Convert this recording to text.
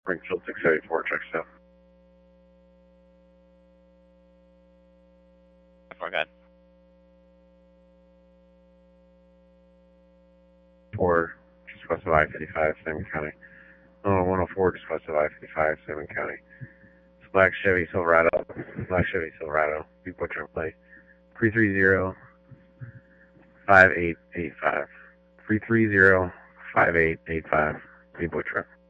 Springfield 674, check stuff. Go ahead. 4, just west of I-55, Salmon County. 104, just west of I-55, Salmon County. It's black Chevy Silverado. Black Chevy Silverado. Big Butcher plate. 330-5885. 330-5885. Big Butcher.